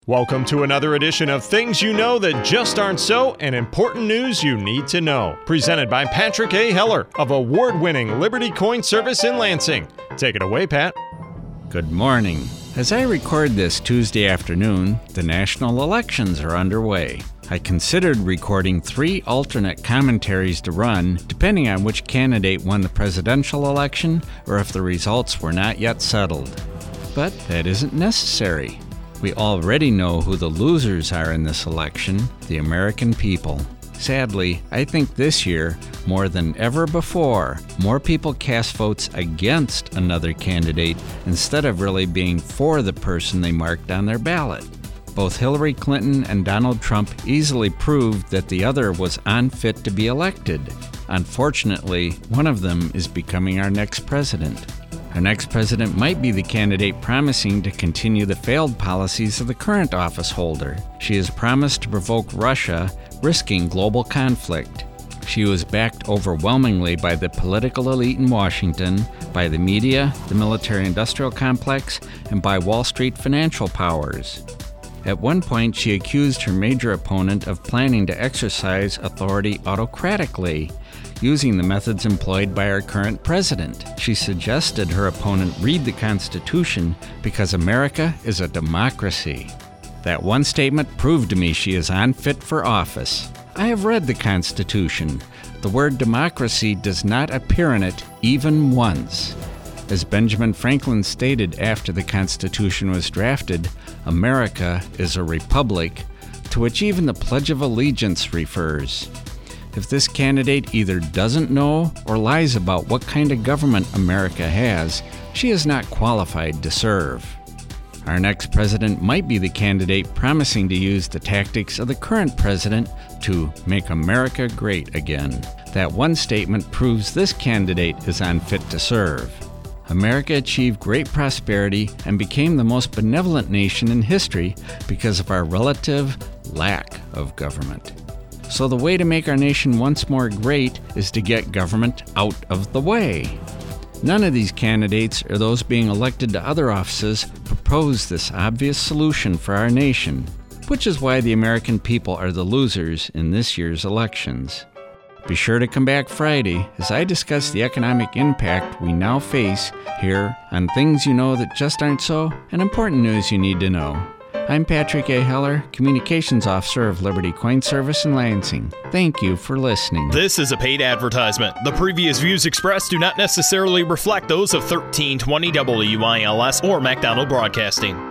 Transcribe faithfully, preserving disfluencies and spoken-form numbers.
Welcome to another edition of Things You Know That Just Aren't So and Important News You Need to Know. Presented by Patrick A. Heller of award-winning Liberty Coin Service in Lansing. Take it away, Pat. Good morning. As I record this Tuesday afternoon, the national elections are underway. I considered recording three alternate commentaries to run, depending on which candidate won the presidential election or if the results were not yet settled. But that isn't necessary. We already know who the losers are in this election, the American people. Sadly, I think this year, more than ever before, more people cast votes against another candidate instead of really being for the person they marked on their ballot. Both Hillary Clinton and Donald Trump easily proved that the other was unfit to be elected. Unfortunately, one of them is becoming our next president. Our next president might be the candidate promising to continue the failed policies of the current office holder. She has promised to provoke Russia, risking global conflict. She was backed overwhelmingly by the political elite in Washington, by the media, the military-industrial complex, and by Wall Street financial powers. At one point, she accused her major opponent of planning to exercise authority autocratically, using the methods employed by our current president. She suggested her opponent read the Constitution because America is a democracy. That one statement proved to me she is unfit for office. I have read the Constitution. The word democracy does not appear in it even once. As Benjamin Franklin stated after the Constitution was drafted, America is a republic, to which even the Pledge of Allegiance refers. If this candidate either doesn't know or lies about what kind of government America has, she is not qualified to serve. Our next president might be the candidate promising to use the tactics of the current president to make America great again. That one statement proves this candidate is unfit to serve. America achieved great prosperity and became the most benevolent nation in history because of our relative lack of government. So the way to make our nation once more great is to get government out of the way. None of these candidates or those being elected to other offices propose this obvious solution for our nation, which is why the American people are the losers in this year's elections. Be sure to come back Friday as I discuss the economic impact we now face here on Things You Know That Just Aren't So and Important News You Need to Know. I'm Patrick A. Heller, Communications Officer of Liberty Coin Service in Lansing. Thank you for listening. This is a paid advertisement. The previous views expressed do not necessarily reflect those of thirteen twenty W I L S or MacDonald Broadcasting.